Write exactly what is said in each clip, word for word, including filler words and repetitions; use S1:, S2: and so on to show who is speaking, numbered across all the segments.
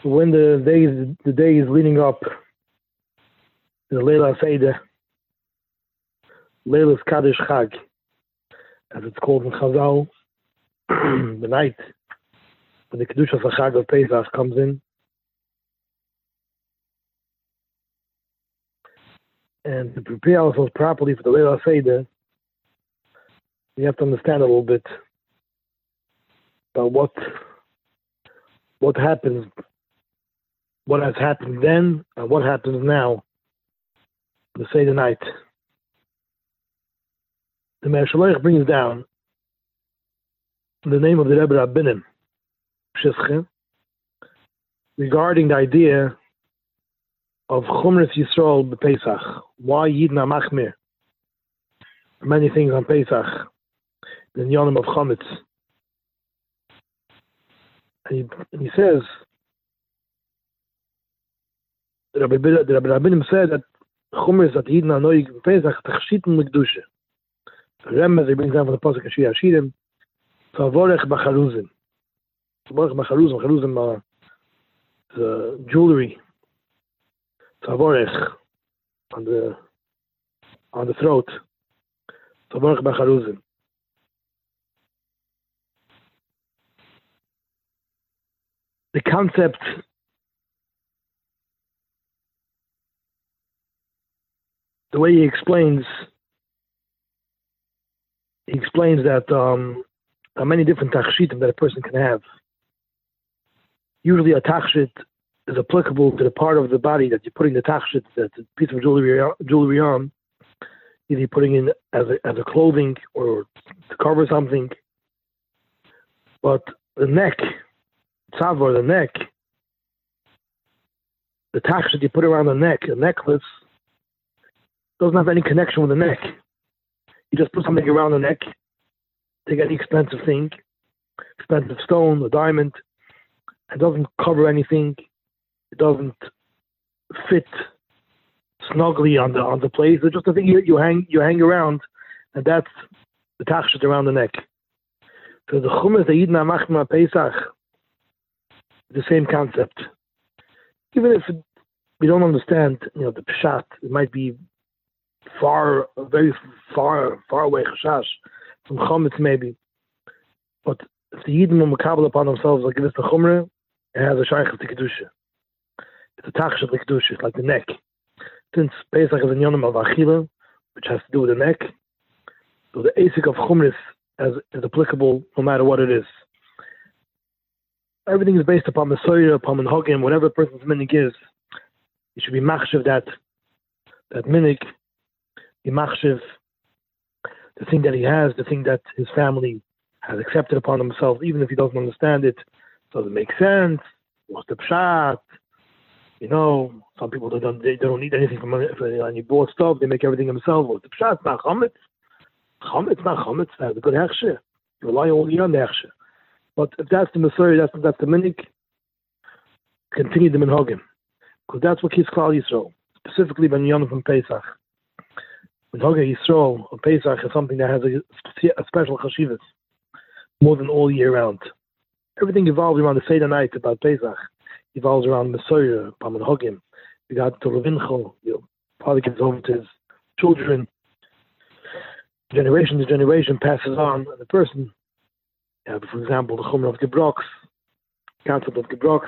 S1: when the days the day is leading up to the Leila Seder, Leila's Kaddish Chag, as it's called in Chazal, the night when the Kedusha Chag of Pesach comes in. And to prepare ourselves properly for the Leila Seder, we have to understand a little bit about what what happens, what has happened then, and what happens now, the Seder night. The Meir Shalach brings down the name of the Rebbe Rabbinim, Shesche, regarding the idea of Chumras Yisrael b'Pesach. Why Yidna Machmir? Many things on Pesach, the Yonim of Chometz. And he, and he says, the Rabbi, the Rabbi Rabbinim said that Chumras that Yidna Noig b'Pesach Tachshiten l'Kedusha. The Remez, he brings down from the Pasuk Shir Hashirim, Tavorech b'Charuzim. Tavorech b'Charuzim. Charuzim are the jewelry. Tavorech on the on the throat. Tavorech b'Charuzim. The concept the way he explains he explains that um, there are many different tachshitim that a person can have. Usually a tachshit is applicable to the part of the body that you're putting the tachshit, that's a piece of jewelry, jewelry on, either you're putting in as a, as a clothing or to cover something. But the neck, tzavor, the neck, the tachshit you put around the neck, the necklace, doesn't have any connection with the neck. You just put something around the neck, take any expensive thing, expensive stone, a diamond, it doesn't cover anything. It doesn't fit snugly on the on the place. It's just a thing you, you hang you hang around, and that's the tachshit around the neck. So the Chumash the Yidna Machma Pesach, the same concept. Even if it, we don't understand, you know, the pshat, it might be far, very far, far away chashash from Chometz maybe. But if the Yidden will makabel upon themselves like this, the Chumrah, it has a shaykh of the Kedusha. It's a tachshit like Kedusha, it's like the neck. Since Pesach is a yonim of Achila, which has to do with the neck, so the asik of Chumris is, is applicable no matter what it is. Everything is based upon the Soyer, upon the Hogim, whatever a person's minig is. He should be machshiv that, that minig, be machshiv the thing that he has, the thing that his family has accepted upon themselves, even if he doesn't understand it. Does it make sense? What's the pshat? You know, some people they don't they don't need anything from any bought stuff. They make everything themselves. What's the pshat? Not chometz. Chometz, not chometz. That's a good hechsher. You rely only on the hechsher. But if that's the Messiah, that's that's the minik. Continue the minhagim, because that's what keeps Klal Yisrael, specifically when Yom from Pesach. Minhagim Yisrael of Pesach is something that has a, a special chashivas more than all year round. Everything evolves around the Seder night about Pesach. Evolves around Messiah, Paman Hogim. We got to Levinchel, you know, father gives over to his children. Generation to generation passes on, and the person, you know, for example, the Chumrah of Gebrox, concept of Gebrox.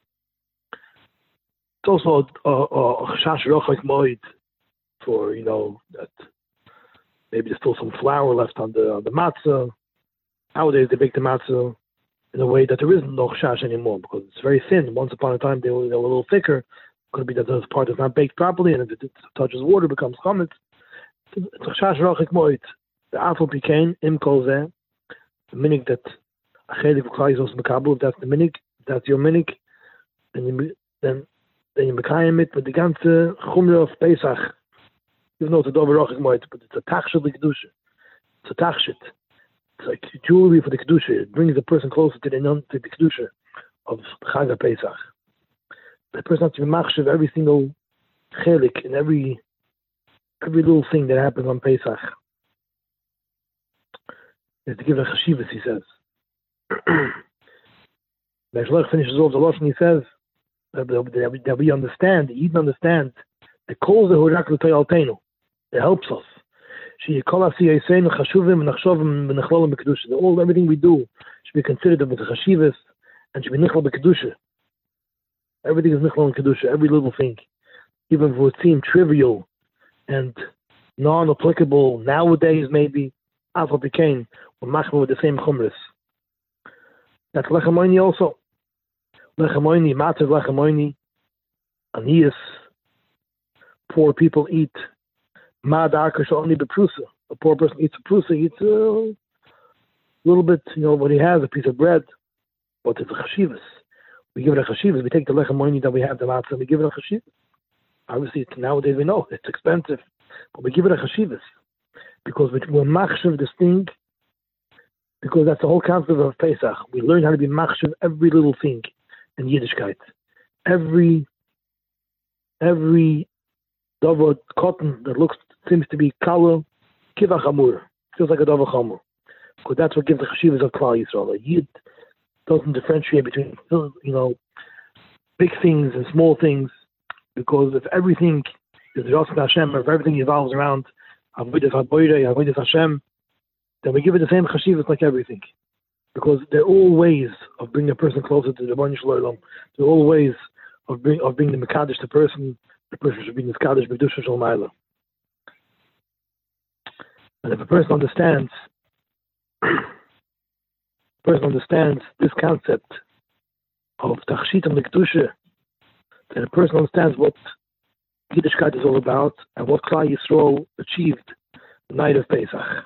S1: It's also a Chash Rochak Moed for, you know, that maybe there's still some flour left on the on the matzah. Nowadays they bake the matzah in a way that there isn't no chash anymore because it's very thin. Once upon a time they were, they were a little thicker. Could be that this part is not baked properly, and if it touches water, it becomes chametz. It's a chash rachik moed. The afal pikain im kol zeh. The minig that achelik v'klai zos mekabel. If that's the minig, if that's your minig, then you then then you mekayim it with the ganze chumrah of Pesach. Even though it's a dover rachik moed, but it's a tachshit l'kedusha. It's a tachshit. It's like jewelry for the Kedusha. It brings the person closer to the, to the Kedusha of Chag Pesach. The person has to be machshav every single chelik and every every little thing that happens on Pesach. He has to give a chashivas, he says. The Shlach finishes off the Lashon, he says, that, that, we, that we understand, even understand, the calls the Hurak L'Toyaltenu. It helps us. She call us Yisrael Chashuvim and Nachshovim and Nechlolim B'Kedusha. All everything we do should be considered with the Chashivas and should be Nechlol B'Kedusha. Everything is Nechlol B'Kedusha. Every little thing, even if it would seem trivial and non-applicable nowadays, maybe as what became we're machmir with the same chumras. That's lechamoini also. Lechamoini, matzah lechamoini, aniyas. Poor people eat. Ma darker shall only be prusa. A poor person eats a prusa, eats a little bit, you know, what he has, a piece of bread. But it's a chashivas. We give it a chashivas. We take the lechamoini that we have, the matzah, and we give it a chashivas. Obviously, it's, nowadays we know it's expensive, but we give it a chashivas because we're machshav this thing. Because that's the whole concept of Pesach. We learn how to be machshav every little thing in Yiddishkeit. Every every davar cotton that looks seems to be kala kivach hamur, feels like a davar chamur. Because that's what gives the chashivas of Klal Yisrael. A Yid doesn't differentiate between, you know, big things and small things. Because if everything is Ratzon Hashem, if everything evolves around avodas haboirei, avodas Hashem, then we give it the same chashivas like everything. Because they're all ways of bringing a person closer to the Rebbeinu Shalom. They're all ways of, bring, of bringing the Mekadosh to person. The person should be the Mekadosh B'Kedusha Shel Ma'ala. And if a person understands, a person understands this concept of Tachshit and Mekdusha, then a person understands what Yiddishkeit is all about and what Klal Yisrael achieved the night of Pesach.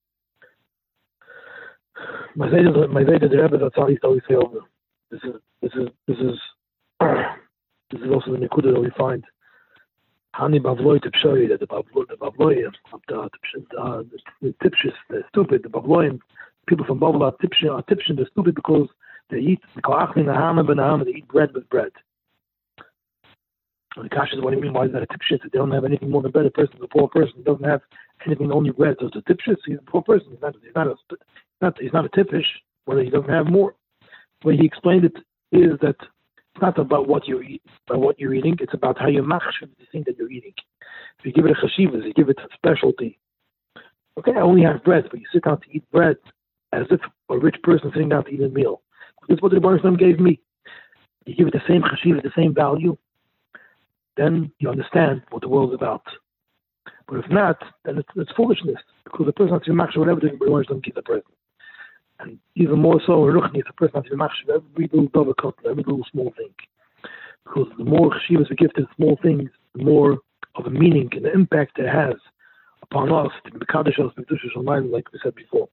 S1: My Zayda, my Zayda, the Rebbe, that's all he always say over. This is, this is, this is, this is also the Nikuda that we find. Hani Bavloi Tipshoy, the Bavloi, the Bavloi, the Tipshis, the stupid, the Bavloim, people from Babel are Tipshin, are Tipshin, they're stupid because they eat, they eat bread with bread. And the Kash is what do you mean? Why is that a Tipshis? They don't have anything more than bread. A person is a poor person. He doesn't have anything, only bread. So it's a Tipshis. He's a poor person. He's not, he's not a, not, he's not a Tippish, whether he doesn't have more. The way he explained it is that it's not about what you eat, about what you're eating. It's about how you machshav the thing that you're eating. If you give it a chashivas, you give it a specialty. Okay, I only have bread, but you sit down to eat bread as if a rich person sitting down to eat a meal. That's what the Rebbeinu Shalom gave me. You give it the same chashivas, the same value, then you understand what the world's about. But if not, then it's, it's foolishness, because the person has to be machshav whatever the Rebbeinu Shalom gives the person. And even more so, Ruchni, the person has to be machshav every little double cut, every little small thing. Because the more chashivas we give to the small things, the more of a meaning and the impact it has upon us, to be Mekadosh us, B'Kedusha Shel Ma'ala, like we said before.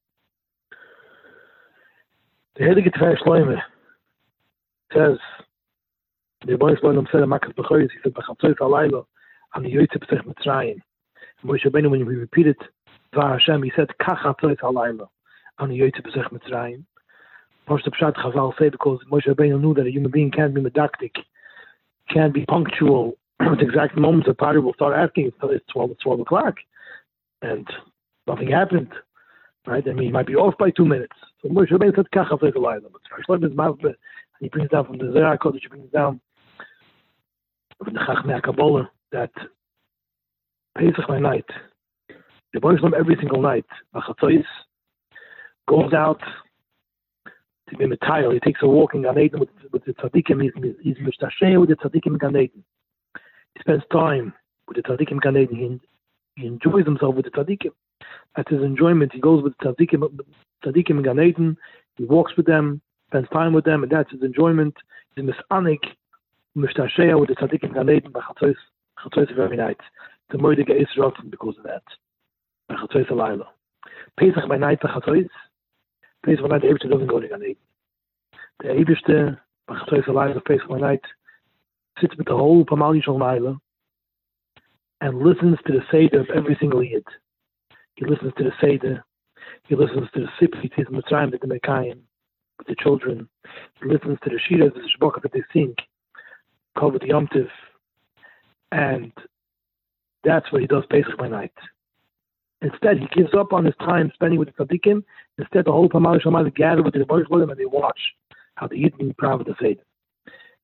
S1: The Heilige Tefer Shloime says, the Rebbeinu Shalom said, Makas B'Choris, he said, B'Chatzois Halayla, Ani Yoytze B'Sech Mitzrayim. And Moshe Rabbeinu, when we repeated Dvar Hashem, he said, Kach Chatzois Halayla, Ani Yoytze B'Sech Mitzrayim. First, the Pshat Chazal say, because Moshe Rabbeinu knew that a human being can't be medactic, can't be punctual at exact moments. The party will start asking, it's twelve, it's twelve o'clock, and nothing happened, right? I mean, he might be off by two minutes. So Moshe Rabbeinu said, Kach Chatzois Halayla. But Shlomo is Masber, and he brings down from the Zohar Kodesh, he brings down from the Chachmei HaKabbalah that Pesach by night, the Rebbeinu Shalom every single night, B'Chatzois, goes out to be Mitayel. He takes a walk in Gan Eden with, with the tzaddikim. He's, he's mishtasheh with the tzaddikim in Gan Eden. He spends time with the tzaddikim in Gan Eden. He, he enjoys himself with the tzaddikim. That's his enjoyment. He goes with the tzaddikim, tzaddikim in Gan Eden. He walks with them, spends time with them, and that's his enjoyment. He's misanik, mishtasheh with the tzaddikim in Gan Eden by Chatzois, Chatzois every night. The Moedige is rotten because of that. By Chatzois Halayla. Pesach by night by Chatzois. Pesach by night, the Eibishter doesn't go to Gan Eden. The Eibishter, by Chatzois Halayla, Pesach by night, sits with the whole Pamal Yishol Ma'ala and listens to the Seder of every single Yid. He listens to the Seder. He listens to the Siprit, his Mitzrayim, with the Mekayim, with the children. He listens to the Shiras, the Shebokah that they sing, called with the Yom Tiv. And that's what he does Pesach by night. Instead, he gives up on his time spending with the tzaddikim. Instead, the whole Pamal Yishol Ma'ala gather with the Rebbeinu Shalom and they watch how the Yid being proud of the Seder.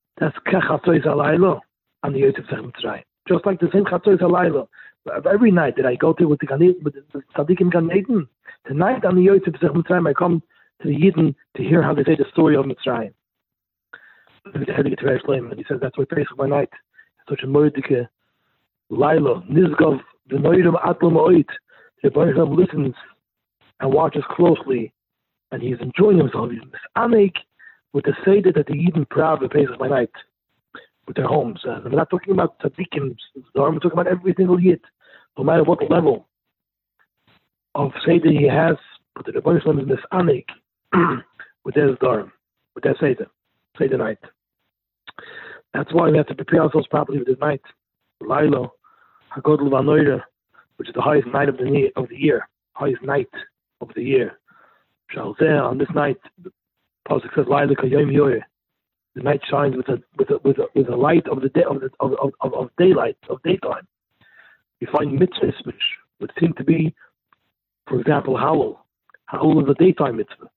S1: That's Kechatzois Alaylo on the Yosef Sech Mitzrayim. Just like the same Chatzois Alaylo. Every night that I go to with the Gan with the Tzaddikim Gan Eden, tonight on the Yosef Sech Mitzrayim, I come to the Yidden to hear how they say the story of Mitzrayim. He says that's why Pesach by night. Such a mordike Lailo, Nizgov, the Noirim Atlam Oit. The Baruch listens and watches closely, and he's enjoying himself. He's misanik with the Seder that the Yidden proud of Pesach by night with their homes. Uh, we're not talking about tzaddikim, we're talking about every single Yid, no matter what level of Seder he has, but the Baruch is misanik with their Dharm, with their Seder, Seder night. That's why we have to prepare ourselves properly for this night. Lailo, Hagodl Vanoira, which is the highest night of the of the year, highest night of the year. Shalzeh, on this night, the Pasuk says, Lailo Kayom Yoyer. The night shines with a with a with a with a light of the day of the of of, of, of daylight of daytime. You find mitzvahs which would seem to be, for example, Howell. Howell is a daytime mitzvah.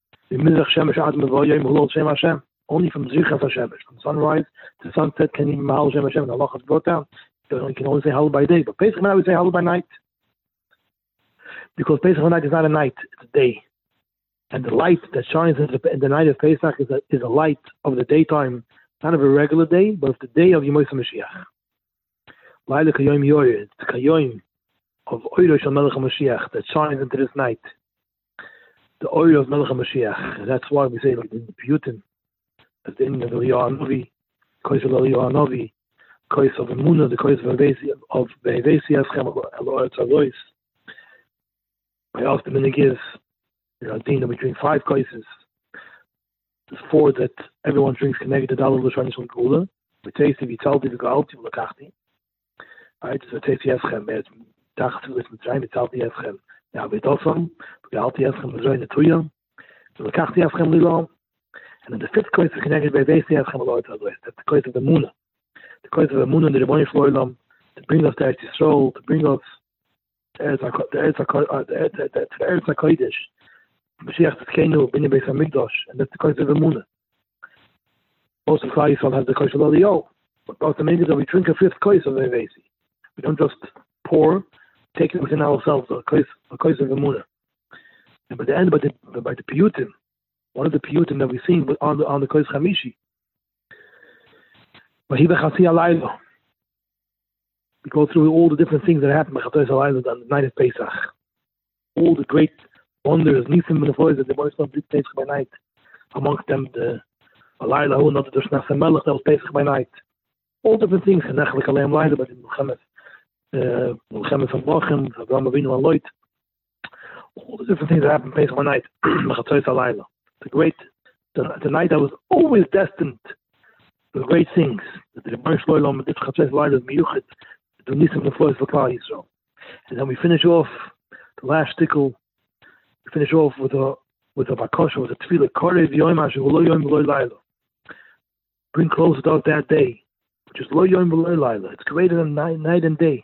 S1: Only from Zichas Hashem, from sunrise to sunset, can even Mahal Shem Hashem, and Allah has brought down. You can only say Hallel by day, but Pesach night we say Hallel by night. Because Pesach night is not a night, it's a day. And the light that shines in the, in the night of Pesach is a, is a light of the daytime, not of a regular day, but of the day of Yom Mashiach. Laila Kayom Yoyer, it's the Kayom of Oiro Shal Melech HaMashiach that shines into this night. The Oiro of Melech HaMashiach. And that's why we say, like in the Piyutim, as the ending of Eliyahu Hanavi, Kois of Eliyahu Hanavi, Kois of Emunah, the Kois of Vehevesi Eschem, Eloah Tzavois. I asked the minig is, you know, Dina between five Koises. There's four that everyone drinks connected to Dalal L'Shon Yishon Gula. V'teisi v'yitzalti v'ga'alti v'lakachti. Right, so V'teisi Eschem, it's Tachti V'tzmitzrayim, v'yitzalti Eschem. Now v'yitosam, v'ga'alti Eschem v'zroin Netuyam, v'lakachti Eschem Lilom. And then the fifth Kois is connected by Vehevesi Eschem Eloah Tzavois. That's the Kois of the Emunah. The Kois of the Emunah, the Rebbeinu Shloim, to bring us to Eretz Yisrael, to bring us to Eretz HaKodesh. Mashiach Tzidkeinu, Binyan Beis HaMikdash, and that's the Kois of Emunah. Most of Klal Yisrael has the Kois of Eliyahu, but also maybe that we drink a fifth Kois of Vehevesi. We don't just pour, take it within ourselves, a Kois, a Kois of Emunah. And by the end, by the, by the Piyutim, one of the Piyutim that we've seen on the, on the Kois Chamishi, we go through all the different things that happen by Chatois HaLayla on the night of Pesach. All the great wonders, Nisim and the Floyd that the boys don't Pesach by night. Amongst them, the Alayla, who not the Shnach Melech, that was Pesach by night. All different things. And Nechlik Aleim Layla, but in Mulchemes, Mulchemes and Bochem, Avraham Avinu and Loit. All the different things that happen Pesach by night. Chatois HaLayla. The great, the, the night that was always destined for great things. The Rebbeinu Shloim, the Chatois HaLayla, the Miyuchet, the Nisim and the Floyd for Klal Yisrael. And then we finish off the last stickle. We finish off with a with a bakosha, with a tefillah. Korev yoyim asher lo yoyim lo layla. Bring closer to that day, which is lo yoyim lo layla. It's greater than night, night and day.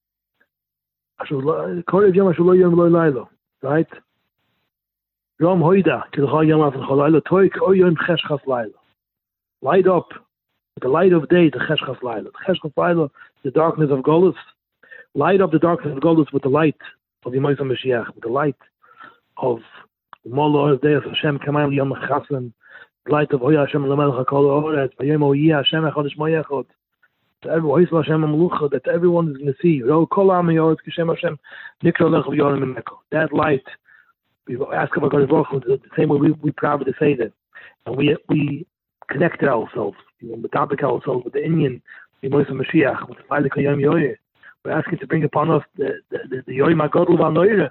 S1: Korev yom asher lo yoyim lo layla. Right? Yom hoida kilcha yom afal chalayla toik o yoyim cheshchas layla. Light up with the light of day, the cheshchas layla. The cheshchas layla, the darkness of Golus. Light up the darkness of Golus with the light of Yom Mashiach, with the light of Molo Day of Hashem Kamayim Yom Chasen, the light of Hoya Hashem Lamelech HaKol Oretz, Vayom Oyeh Hashem Echad Shmo Yechad, to everyone, Hoysel Hashem HaMelucha, that everyone is going to see, Ro Kol Am Yoretz Kishem Hashem Nikro Lech V'Yorim Emeko. That light, we ask about God Baruch Hu, the same way we we proud to say that, and we we connected ourselves, we topic ourselves with the Indian, the Moshe Mashiach, with the light of Yom Yoyer. We're asking to bring upon us the the the, the Yoyim HaGadol V'Anoira.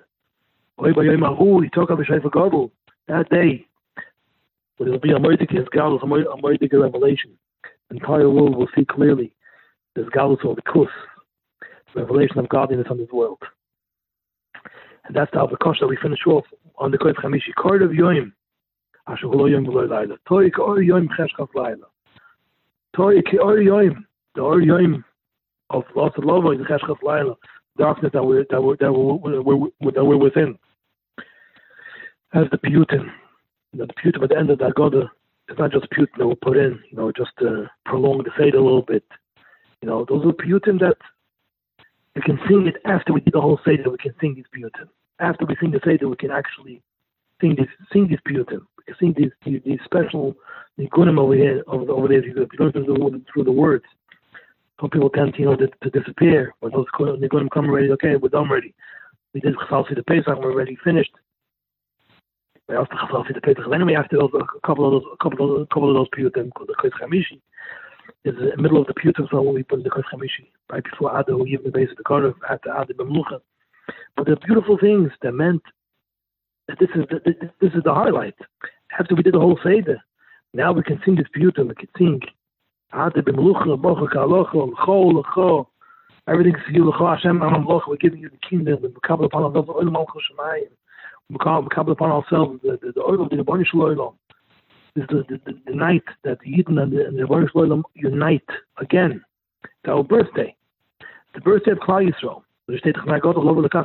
S1: That day, but it'll be a murderous galus, a murderous revelation. The entire world will see clearly this galus of the kus, the revelation of godliness on this world. And that's the Avakash that we finish off on the Kois Chamishi. Kord of Yoim, Asher Holo Yoim V'Lo Layla. Toi K'or Yoim Cheshchas Layla. Toi K'or Yoim, the Or Yoim of Lost Lova in Cheshchas Layla. Darkness that we're that we're that we're, we're, that we're within. As the Piyutim, the Piyutim at the end of the Agoda It's not just piyutim that we put in, you know, just to prolong the Seder a little bit. You know, those are piyutim that we can sing it after we do the whole Seder. We can sing these piyutim. After we sing the Seder, we can actually sing this, sing these piyutim. We can sing these these, these special nigunim over here, over, over there. If you learn through the, through the words, some people tend to, you know, to, to disappear. When those nigunim come already, okay, we're done already. We did Chasal the Pesach, we're already finished. We also Chasal the Pesach. Then we have to a couple of those, a couple of those, a couple of those piyutim called the Kodesh Chamishi. Is in the middle of the piyutim, so we put in the Kodesh Chamishi right before Ada, who give the base of the Kodesh after Ada B'Mlucha. But the beautiful things that meant that this is the, this is the highlight. After we did the whole Seder, now we can sing this piyutim. We can sing Ada B'Mlucha, Bocha Ka'alocha, L'cho, L'cho. Everything's for you, L'cho Hashem, Amamlocha. We're giving you the kingdom. We're kabbalah upon ourselves, Olam Malchus Shemayim. We're kabbalah upon ourselves, the the Olam, the Rebbeinu Shalom. This is the, the, the night that the Yidden and the, and the Rebbeinu Shalom unite again. It's our birthday. The birthday of Klal Yisrael. There's the night that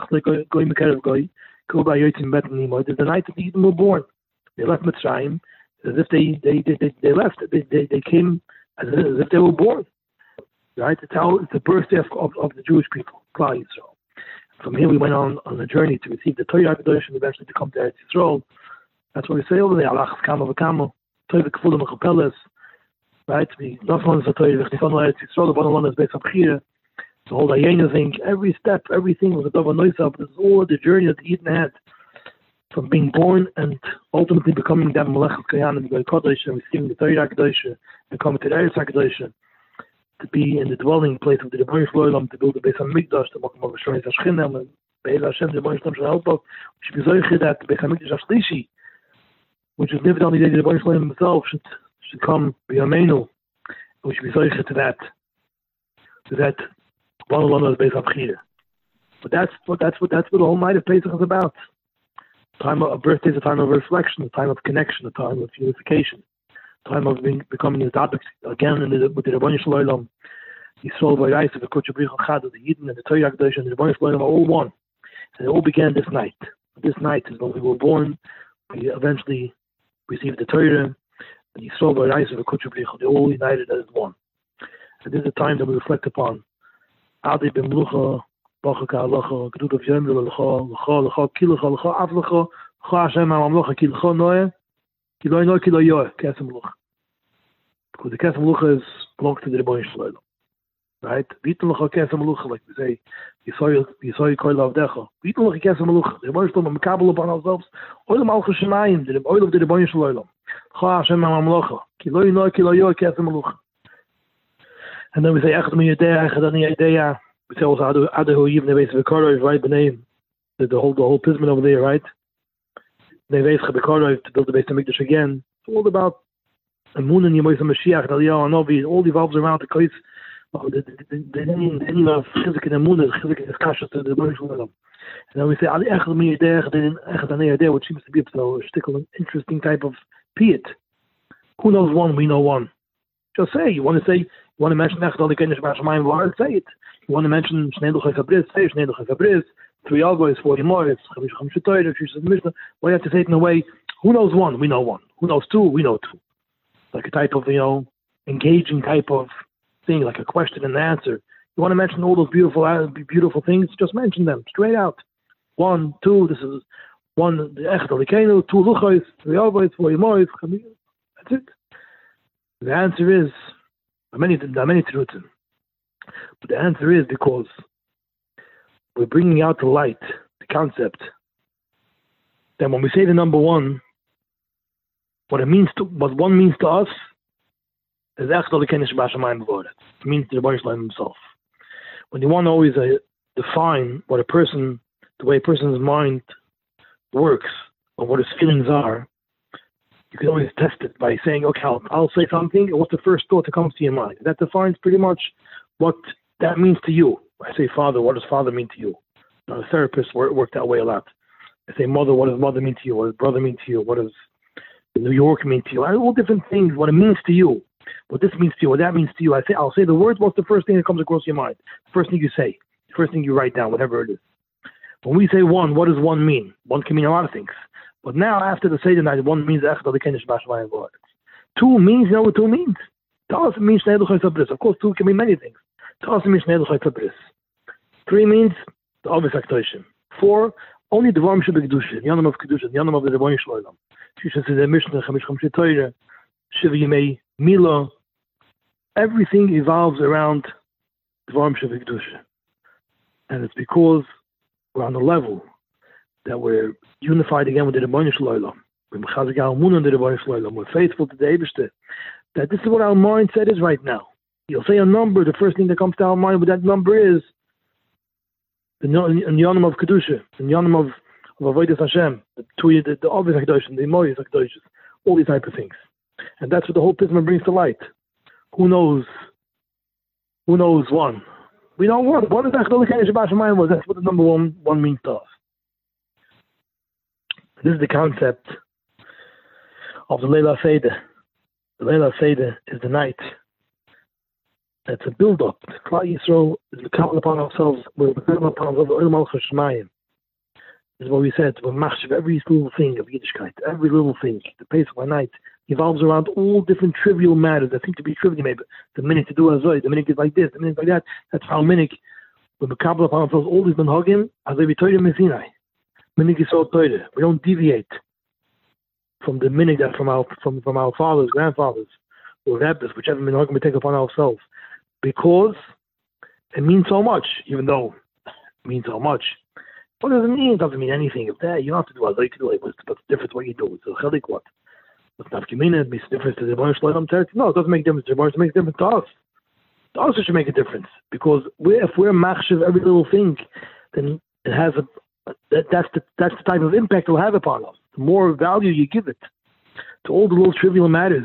S1: the night that the Yidden were born. They left Mitzrayim as if they they they, they, they left. They, they they came as if they were born. Right? It's how it's the birthday of, of, of the Jewish people, Klal Yisrael. From here we went on on a journey to receive the Torah Kadosh and eventually to come to Eretz Yisrael. That's what we say over there. Allah Kamo V'Kamo, Torah K'fulim Mechapeles. Right? We not one is the Torah V'Chtifon Eretz Yisrael. The bottom one is based on Bechira. The whole Dayenu thing, every step, everything was a Dova Noisab. This is all the journey that the Yidden had from being born and ultimately becoming that Melech Kayan and the Kodesh and receiving the Torah Kadosh and coming to the Eretz Kadosh. To be in the dwelling place of the Rebbeinu Shalom, to build the Beis HaMikdash, to make a Shrein Hashchinam, and Be'ez Hashem, the Rebbeinu Shalom shall help us. We should be zoiche that the Beis HaMikdash Ashlishi, which is lived on the day the Rebbeinu Shalom himself, should, should come B'Yameinu. We should be zoiche to that, to that one on one of the Beis HaBchira. But that's what that's what that's what the whole night of Pesach is about. Time of a birthday is a time of reflection, a time of connection, a time of unification. Time of being, becoming a Dadak again in the, with the Rebbeinu Shalom. Yisrael Vayais of the Kodesh Brich Chad of the Yidden and the Torah Kadosh and the Rebbeinu Shalom are all one. And it all began this night. This night is when we were born. We eventually received the Torah. And Yisrael Vayais of the Kodesh Brich, they all united as one. And this is the time that we reflect upon. Adi B'Mlucha, Bocha Ka'alocha, Gedud of Yom L'Lecha, L'Cha, L'Cha, Ki L'Cha, L'Cha, Av L'Cha, L'Cha Hashem Amamlocha, Ki L'Cha Noeh, Because the Kesem Lucha is belongs to the Rebbeinu Shalom, right? V'itun Lucha Kesem Lucha, like we say, Yisrael Koil Avdecha. V'itun Lucha Kesem Lucha. The Rebbeinu Shalom Mekabel upon ourselves. Oil Malchus Shemayim, the oil of the Rebbeinu Shalom. Cha Hashem Amamlocha. Ki lo yinoi, ki lo yoy Kesem Lucha. And then we say Echad Mi Yedea, Echad Ani Yedea. We say also Adahu Yivne Beis V'Korov, right? The name, the whole the whole pisman over there, right? To build the Beis HaMikdash again. It's all about Amun and Yemois HaMashiach, Eliyahu Hanavi. It all evolves around the Kois, the ending of Chizik and Amun, Chizik and Eskasha to the Rebbeinu Shalom. And then we say Ali Echad Mi Yedeh, Echad Ani Yedeh, which seems to be a particular interesting type of piyut. Who knows one? We know one. Just say. You want to say? You want to mention Echad Ali Kenesh B'Hashamayim V'Haaretz? Say it. You want to mention Shnei Luchei Fabris? Say Shnei Luchei Fabris. Three algois, forty more, it's Chavish Chamish Torah, Shishas Mishnah. Why you have to say it in a way? Who knows one? We know one. Who knows two? We know two. Like a type of, you know, engaging type of thing, like a question and answer. You want to mention all those beautiful, beautiful things? Just mention them straight out. One, two. This is one. The Echad Alikenu, two luchos, three algois, forty more. That's it. The answer is there are many, there are many terutim, but the answer is because we're bringing out to light the concept that when we say the number one, what it means to, what one means to us is Echad Elokeinu B'Hashamayim V'Haaretz. It means to the Rebbeinu Shalom himself. When you want to always uh, define what a person, the way a person's mind works, or what his feelings are, you can always test it by saying, okay, I'll, I'll say something, and what's the first thought that comes to your mind? That defines pretty much what that means to you. I say father, what does father mean to you? Now, the therapists work, work that way a lot. I say mother, what does mother mean to you? What does brother mean to you? What does New York mean to you? All different things, what it means to you. What this means to you, what that means to you. I say, I'll say the words, what's the first thing that comes across your mind? The first thing you say, the first thing you write down, whatever it is. When we say one, what does one mean? One can mean a lot of things. But now, after the Seder night, one means Echad Elokeinu B'Hashamayim V'Haaretz. Two means, you know what two means? Talis means Shnei Luchos HaBris. Of course, two can mean many things. Talis means Shnei Luchos HaBris. Three means the obvious Aktoshim. Four, only the Dvarim Shebekdusha, the Yonam of Kedusha, the Yonam of the Rebbeinu Shloim. Shisha says the Mishnah, Chamish Chamshei Torah, Shiva Yemei Mila. Everything evolves around the Dvarim Shebekdusha. And it's because we're on the level that we're unified again with the Rebbeinu Shloim. We're faithful to the Eibishter. That this is what our mindset is right now. You'll say a number, the first thing that comes to our mind, but that number is the Yonam of Kedusha, the Yonam of, of Avodas Hashem, the two, the, the obvious Hakadoshim, the Emoyis Hakadoshim, all these type of things. And that's what the whole Pisma brings to light. Who knows? Who knows one? We know one. What is Achdolik Shabbat Shemayim was? That's what the number one one means to us. This is the concept of the Leila Seder. The Leila Seder is the night. It's a build-up. The Klal Yisrael is becoming upon ourselves. We're becoming upon ourselves. Oil Malchus Shemayim. This is what we said. We're machshav every little thing of Yiddishkeit. Every little thing. The Pesach by night evolves around all different trivial matters that seem to be trivial. Maybe the minute to do azoi, the minute is like this, the minute like that. That's how minute we're becoming upon ourselves. All these benhagim as they be Torah Mesinai. Minute is so Torah. We don't deviate from the minute that from our from, from our fathers, grandfathers, or rabbis, whichever minhagim we take upon ourselves. Because it means so much, even though it means so much. What does it mean? It doesn't mean anything. If that, you don't have to do as I can do it. What's the difference what you do? It's a chelik what? What's not community? It makes a difference to the Rebbeinu Shloim Teretz. No, it doesn't make a difference to the Rebbeinu. It makes a difference to us. To us it should make a difference. Because we're, if we're machshav every little thing, then it has a, that, that's, the, that's the type of impact it will have upon us. The more value you give it to all the little trivial matters,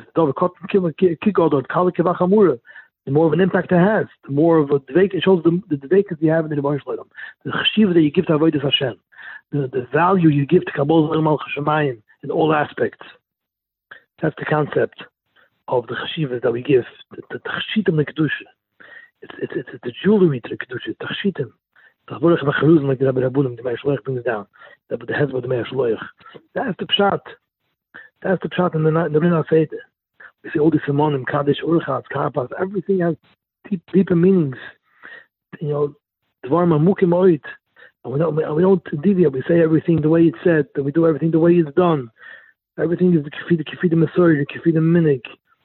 S1: the more of an impact it has, the more of a dveik, it shows the the dveikus you have in the Rebbeinu Shloim, the cheshiva that you give to Avodas Hashem, the, the value you give to Kabbalah Malchus Shemayim in all aspects. That's the concept of the cheshiva that we give, the, the tachshitim the kedusha. It's it's it's the jewelry to the kedusha, it's tachshitim. Tachborach v'charuzim like the Rebbe Rabunim, the Meir Shloich brings down, the the heads of the Meir Shloich. That's the pshat. That's the pshat in the in the Rinah Seder. We see all the simonim, kaddish, urchatz, karpas, everything has deep, deeper meanings. You know, dvar mamukim oit. And we don't, we don't deviate. We say everything the way it's said, and we do everything the way it's done. Everything is the kefid, the kefid mesori, the kefid minik.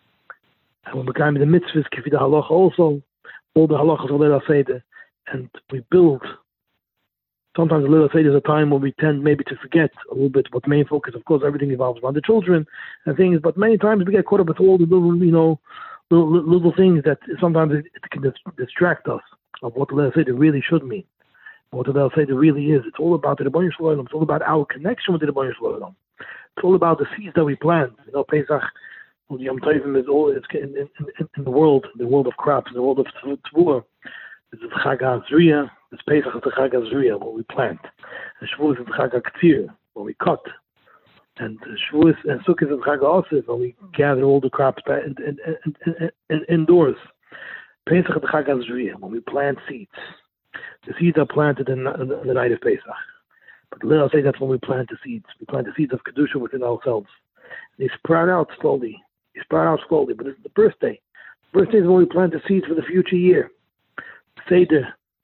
S1: And when we come to the mitzvahs, kefid halacha also, all the halachas are Leila Seder. And we build. Sometimes the Leila Seder is a time when we tend maybe to forget a little bit what the main focus. Of course, everything evolves around the children and things, but many times we get caught up with all the little, you know, little, little things that sometimes it, it can distract us of what the Leila Seder really should mean, what the Leila Seder really is. It's all about the Rebbeinu Shloim. It's all about our connection with the Rebbeinu Shloim. It's all about the seeds that we plant. You know, Pesach, well, Yom Tovim is all it's in, in, in, in the world, the world of crops, in the world of Tvuah. It's the Chag HaZriyah. It's Pesach is the Chag HaZriyah, when we plant. And Shavuos is the Chag HaKetzir, when we cut. And Shavuos and Sukkot is the Chag HaOsif, when we gather all the crops in, in, in, in, in, indoors. Pesach is the Chag HaZriyah, when we plant seeds. The seeds are planted in, in, in the night of Pesach. But let us say that's when we plant the seeds. We plant the seeds of Kedusha within ourselves. They sprout out slowly. They sprout out slowly, but it's the birthday. The birthday is when we plant the seeds for the future year. Seder,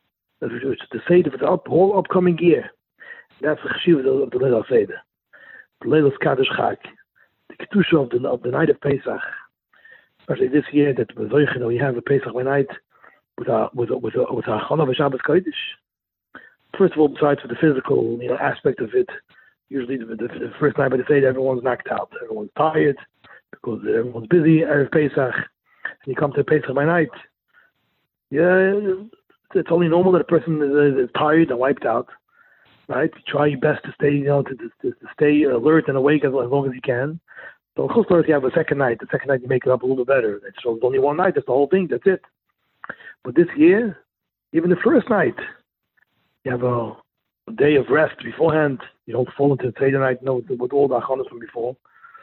S1: the Seder for the up, whole upcoming year. That's the cheshiva of the Leila Seder. The Leila's Kaddish Chag, the Kedusha of the, of the night of Pesach. Especially this year that we have a Pesach by night with our with a, with a, with our Chana v'Shabbos Kodesh. First of all, besides for the physical, you know, aspect of it, usually the, the, the first night by the Seder, everyone's knocked out, everyone's tired because everyone's busy. Erev Pesach, and you come to Pesach by night. Yeah, it's only normal that a person is, is tired and wiped out, right? You try your best to stay, you know, to, to, to stay alert and awake as, as long as you can. So, of course, you have a second night. The second night you make it up a little bit better. So it's only one night. That's the whole thing. That's it. But this year, even the first night, you have a, a day of rest beforehand. You don't fall into the Seder night, you know, with, with all the achanas from before.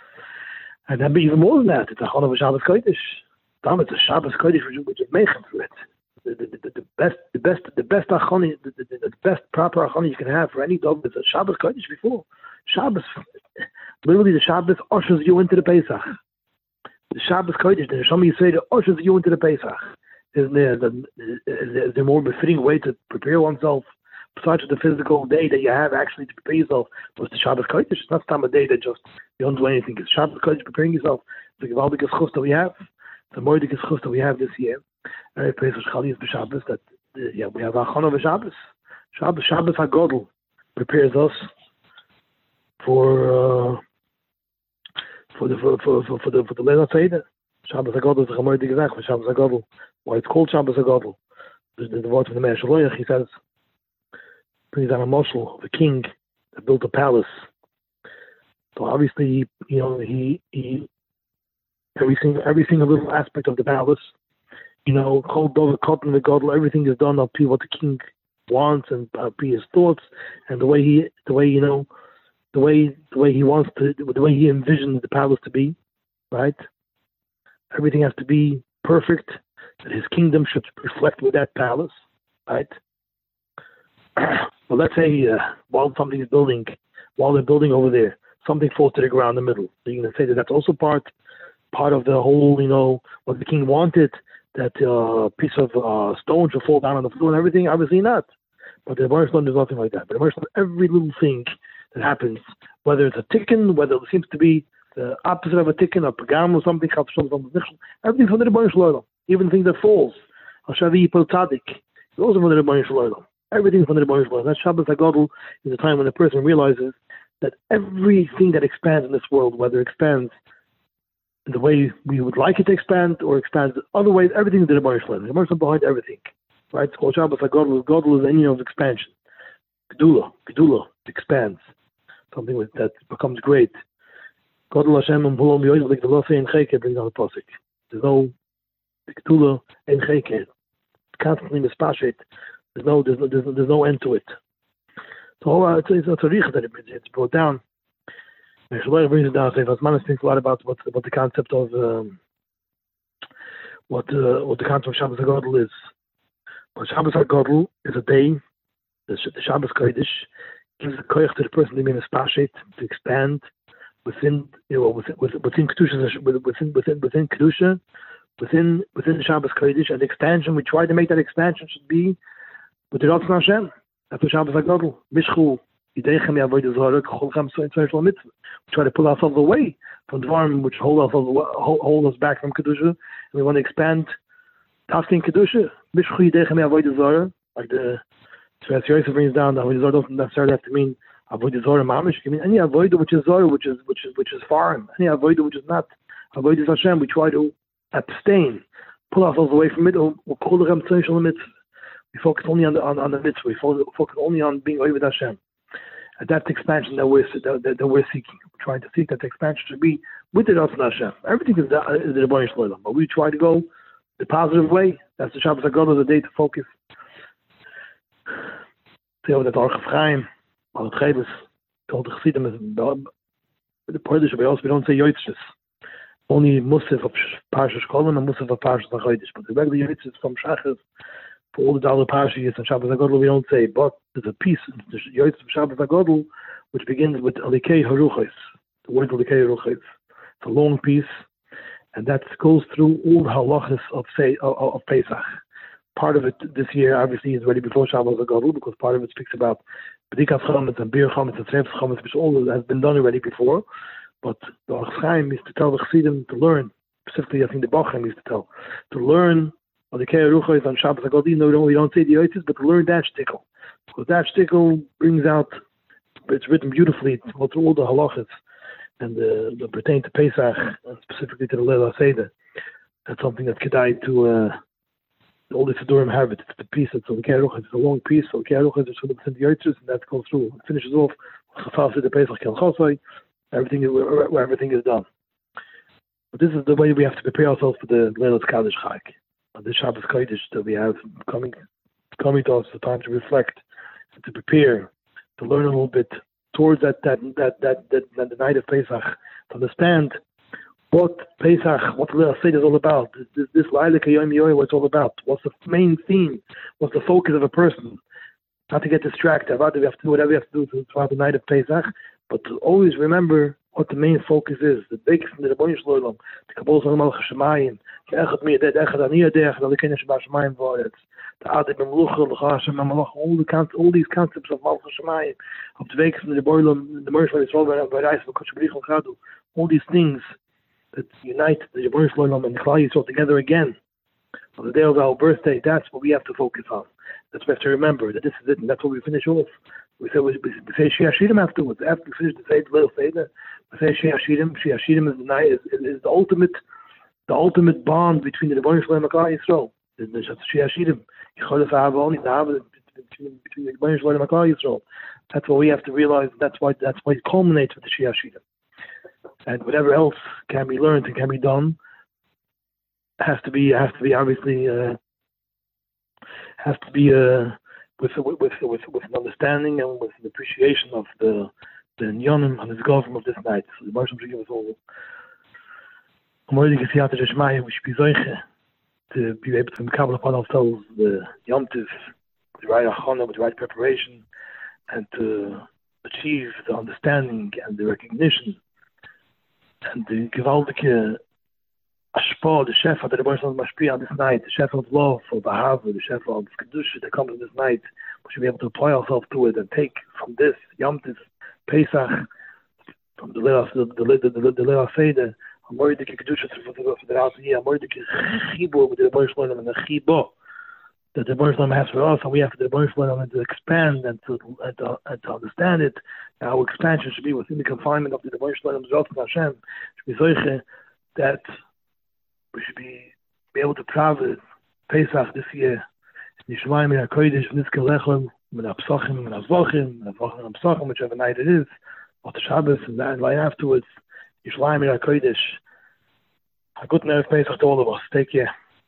S1: And then, even more than that, it's a Chana v'Shabbos Kodesh. Damn, it's a Shabbos Kodesh which is mechem for it. The, the, the, the best, the best, the best achani, the, the, the best proper achani you can have for any dog is a Shabbos Kodesh before. Shabbos, literally the Shabbos ushers you into the Pesach. the Shabbos Kodesh, the Neshama Yisrael, ushers you into the Pesach. Is there, is there more befitting way to prepare oneself besides the physical day that you have actually to prepare yourself was the Shabbos Kodesh? It's not some day that just you don't do anything. It's Shabbos Kodesh, preparing yourself. It's the Gewaldige Schus that we have. The Moedige Schus that we have this year. And it prays for Chali Shabbos that uh, yeah, we have Achana of Shabbos. Shabbos, Shabbos HaGodel prepares us for uh, for the for for for, for the for the Leila Seder. Shabbos HaGodel is a Moedige Zach for Shabbos HaGodel. Why it's called Shabbos HaGodel? The, the, the word from the Meir Shaloyach, he says, brings down a marshal of a king that built a palace. So obviously, you know, he he every single every single little aspect of the palace, you know, called over cotton the godel, everything is done up to what the king wants and uh, be his thoughts and the way he the way you know the way the way he wants to the way he envisions the palace to be, right? Everything has to be perfect, that his kingdom should reflect with that palace, right? Well, let's say uh, while something is building, while they're building over there, something falls to the ground in the middle. So you're going to say that that's also part part of the whole, you know, what the king wanted, that uh, piece of uh, stone should fall down on the floor and everything? Obviously not. But the Baruch Shalom, there's nothing like that. But the Baruch Shalom, every little thing that happens, whether it's a tikkun, whether it seems to be the opposite of a tikkun, a pagam or something, everything's from the Baruch Shalom. Even things that falls. Hashavi Yipol Tzadik, it's also from the Baruch Shalom. Everything's from the Baruch Shalom. That Shabbos HaGodel is a time when a person realizes that everything that expands in this world, whether it expands in the way we would like it to expand or expands other ways, everything is the Baruch Shalom. The Baruch Shalom behind everything. Right? It's called Shabbos HaGodel. Godel is the engine of expansion. Gedula, Gedula expands. Something with, that becomes great. Godel Hashem and Pulom Yoyz, like the Lo Sei in Cheke, brings on the Pasuk. There's no Gedula in Cheke. Constantly mispashit. There's no, there's no, there's no, there's no end to it. So uh, it's, it's a tzarich that it, it's brought down. Shlomo brings it down. Says Vasmanis thinks a lot about what, what the concept of um, what uh, what the concept of Shabbos HaGodel is. But Shabbos HaGodel is a day. The, the Shabbos Kodesh gives the koyach to the person to be mispashit, to expand within, you know, within within kedusha, within within within kedusha, within within the Shabbos Kodesh, and the expansion. We try to make that expansion should be with the Ratzon Hashem. That's what Shabbos HaGodel. Mishchu Yidechem Yavodah Zorah K'cholchem Soin Mitzvah. We try to pull ourselves away from Dvarim which hold ourselves hold, hold us back from kedusha, and we want to expand tasking kedusha. Mishchu Yidechem Yavodah Zorah, like the Tzveas Yosef brings down. Avodah Zorah doesn't necessarily have to mean Avodah Zorah Mamish. It can mean any Avodah which is Zorah, which is which is which is foreign. Any Avodah which is not Avodah Hashem. We try to abstain, pull ourselves away from it. We'll call the Mitzvah. We focus only on the on, on the mitzvah. We focus only on being over Hashem. And that's the expansion that we're that, that we're seeking. We're trying to seek that the expansion should be with the Ratzon Hashem. Everything is the is the Baruch Shalom, but we try to go the positive way. That's the Shabbos HaGodel, the day to focus. See over that Arch of Chaim, Malach Chedes, told the Chassidim is the Polish, but also we don't say Yoitzes. Only Musaf of Parshas Kolim and Musaf of Parshas HaChodesh. But the regular Yoitzes from Shachas, for all the dollar Parshas and Shabbos HaGodel, we don't say. But there's a piece, the Yoitzes of Shabbos HaGodel, which begins with Alikei Haruchos. The word Alikei Haruchos. It's a long piece, and that goes through all the halachas of, of, of Pesach. Part of it this year, obviously, is already before Shabbos HaGodel, because part of it speaks about B'dikas Chametz and Bir Chametz and Tzreves Chametz, which all has been done already before. But the Arch Chaim used to tell the Chassidim to learn, specifically I think the Bachim used to tell, to learn on the Kei Aruchos on Shabbos HaGodel. You know, we don't say the Yoitzes, but to learn that shtickle. Because that shtickle brings out, it's written beautifully through all the halachas and the, the pertain to Pesach, and specifically to the Leila Seder. That's something that Kedai to uh, all the Sidurim have it. It's the piece that's on the Kei Aruchos. It's a long piece. So the Kei Aruchos is within the Yoitzes, and that goes through. It finishes off Chafal Seder Pesach Kel Chosai. Everything is where, where everything is done. But this is the way we have to prepare ourselves for the Leilas Kaddish Chag. The Shabbos Kodesh that we have coming coming to us, the time to reflect, to prepare, to learn a little bit towards that that that that, that, that the night of Pesach, to understand what Pesach, what the Leilas Seder is all about. This this Laila Kayom Yoy, what it's all about. What's the main theme? What's the focus of a person? Not to get distracted. We have to do whatever we have to do throughout the night of Pesach. But to always remember what the main focus is. The big from the Rebbeinu Shalom, the Kabbalah Shalom Al Chashamayim, the Echad Mir Ded, Echad Ani Adech, the Lekei Shabbat Shemayim Varetz, the Adib Memlucha, the Chashem Malach, all the concepts, all these concepts of Malach Shemayim, of the big from the Rebbeinu, the Mershal Yisrael, the Reis, the Kodesh Brich Chadu, all these things that unite the Rebbeinu Shalom and the Klal Yisrael together again. On the day of our birthday, that's what we have to focus on. That's what we have to remember, that this is it, and that's what we finish off. We say, we, we say Shia Shirim afterwards. After we finish the Seder, little Seder, we say Shia Shirim. Shia Shirim is the, night, is, is, is the ultimate the ultimate bond between the Rebbeinu Shalom and Klal Yisrael. The Shia Shirim. Between the Rebbeinu Shalom and Klal Yisrael. That's what we have to realize. That's why That's why it culminates with the Shia Shirim. And whatever else can be learned and can be done has to be has to be obviously uh, has to be uh, with, with with with with an understanding and with an appreciation of the the Nyonim and the government of this night. So the Marshal should give us all a more than Siyata Shemaya, we should be zeiche to be able to come upon ourselves the Yom Tov, the right achana, with the right preparation, and to achieve the understanding and the recognition and the gewaltige Ashpa, the Shefa that the Rebbeinu Shalom mashpia on this night, the Shefa of love, of Ahava, the Shefa of Kedusha that comes on this night, we should be able to apply ourselves to it and take from this Yom Tov, Pesach, from the Leila the the the the Leila Seder, a more the Kedusha for the last year, a more the Chibur with the Rebbeinu Shalom and the Chibur that the Rebbeinu Shalom has for us, and we have to the Rebbeinu Shalom to expand and to and to, and to understand it. Our expansion should be within the confinement of the Rebbeinu Shalom Zot Hashem. Should be zeiche that we should be, be able to travel Pesach this year. Yishmaim in HaKodesh, Nizke Lechem, Min HaPsachim, Min HaZvachim, Min HaZvachim, Min HaPsachim, whichever night it is, or the Shabbos, and then right afterwards, Yishmaim in HaKodesh. A good night of Pesach to all of us. Take care.